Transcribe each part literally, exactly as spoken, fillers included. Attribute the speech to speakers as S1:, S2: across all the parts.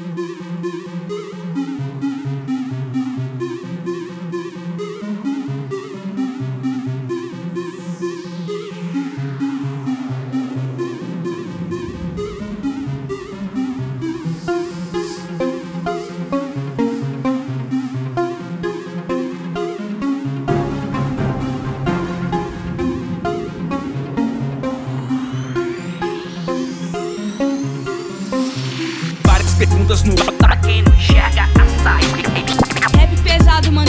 S1: Perguntas no ar pra quem não enxerga a saída.
S2: Rap pesado, mano,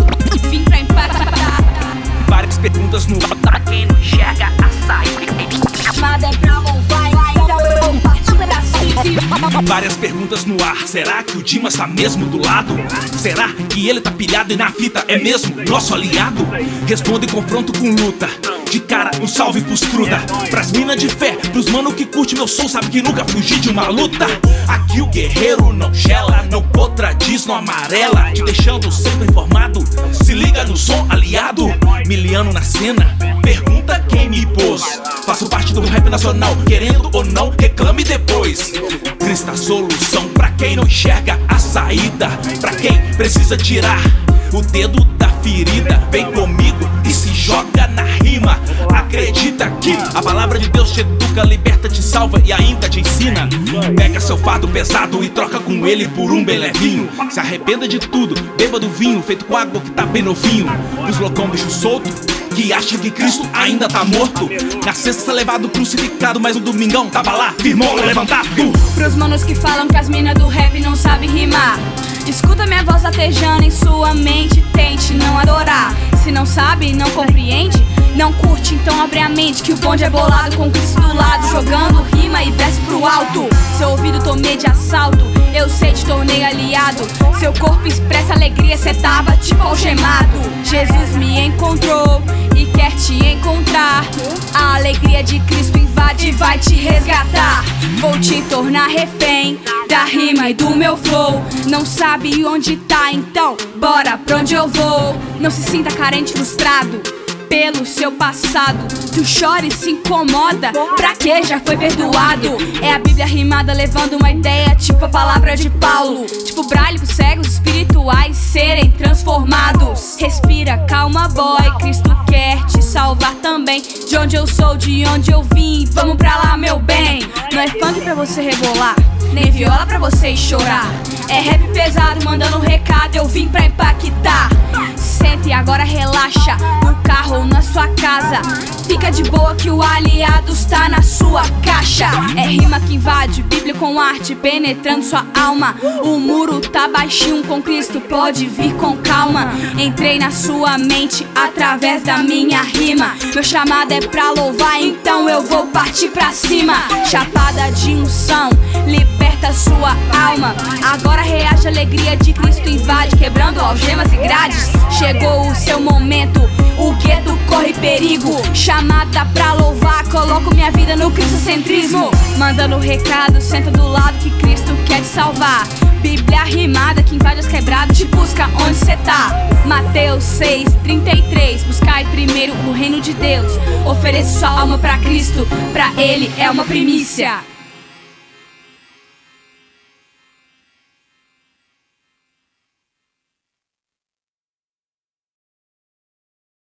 S2: vim pra empatar.
S1: Várias perguntas no ar pra quem não enxerga a saída.
S2: Chamada é pra louvar, então eu vou partir pra cima.
S1: Várias perguntas no ar. Será que o Dimas tá mesmo do lado? Será que ele tá pilhado e na fita é mesmo nosso aliado? Responde confronto com luta. De cara, um salve pros truda. Pras mina de fé, pros mano que curte meu som, sabe que nunca fugi de uma luta. Aqui o guerreiro não gela, não contradiz, não amarela, te deixando sempre informado. Se liga no som, aliado. Miliano na cena, pergunta quem me pôs. Faço parte do rap nacional, querendo ou não, reclame depois. Cristo a solução pra quem não enxerga a saída. Pra quem precisa tirar o dedo da ferida, vem comigo e se joga na rima. Acredita que a palavra de Deus te educa, liberta, te salva e ainda te ensina. Pega seu fardo pesado e troca com ele por um bem levinho. Se arrependa de tudo, beba do vinho feito com água que tá bem novinho. Os loucão bicho solto que acha que Cristo ainda tá morto. Na sexta levado crucificado, mas no domingão tava lá, firmou levantado.
S2: Pros manos que falam que as minas do rap não sabem rimar, escuta minha voz latejando em sua mente. Tente não adorar. Se não sabe, não compreende, não curte, então abre a mente. Que o bonde é bolado com Cristo do lado, jogando rima e verso pro alto. Seu ouvido tomei de assalto, eu sei, te tornei aliado. Seu corpo expressa alegria, cê tava tipo algemado. Jesus me encontrou e quer te encontrar. A alegria de Cristo invade e vai te resgatar. Vou te tornar refém da rima e do meu flow. Não sabe onde tá, então bora pra onde eu vou. Não se sinta carente, frustrado pelo seu passado. Tu chora e se incomoda, pra que já foi perdoado. É a Bíblia rimada levando uma ideia, tipo a palavra de Paulo. Tipo braille pros cegos espirituais serem transformados. Respira, calma boy, Cristo quer te salvar também. De onde eu sou, de onde eu vim, vamos pra lá meu bem. Não é funk pra você rebolar, nem viola pra você chorar. É rap pesado mandando um recado, eu vim pra impactar. Senta e agora relaxa, no carro ou na sua casa. Fica de boa que o aliado está na sua caixa. É rima que invade, Bíblia com arte, penetrando sua alma. O muro tá baixinho, com Cristo pode vir com calma. Entrei na sua mente através da minha rima. Meu chamado é pra louvar, então eu vou partir pra cima. Chapada de unção, liberta sua alma. Agora reage, a alegria de Cristo invade, quebrando algemas e grades. Chegou o seu momento, o gueto corre perigo. Chamada pra louvar, coloco minha vida no cristocentrismo. Mandando recado, senta do lado que Cristo quer te salvar. Bíblia rimada que invade as quebradas, te busca onde cê tá. Mateus seis, trinta e três, buscai primeiro o reino de Deus. Ofereça sua alma pra Cristo, pra Ele é uma primícia.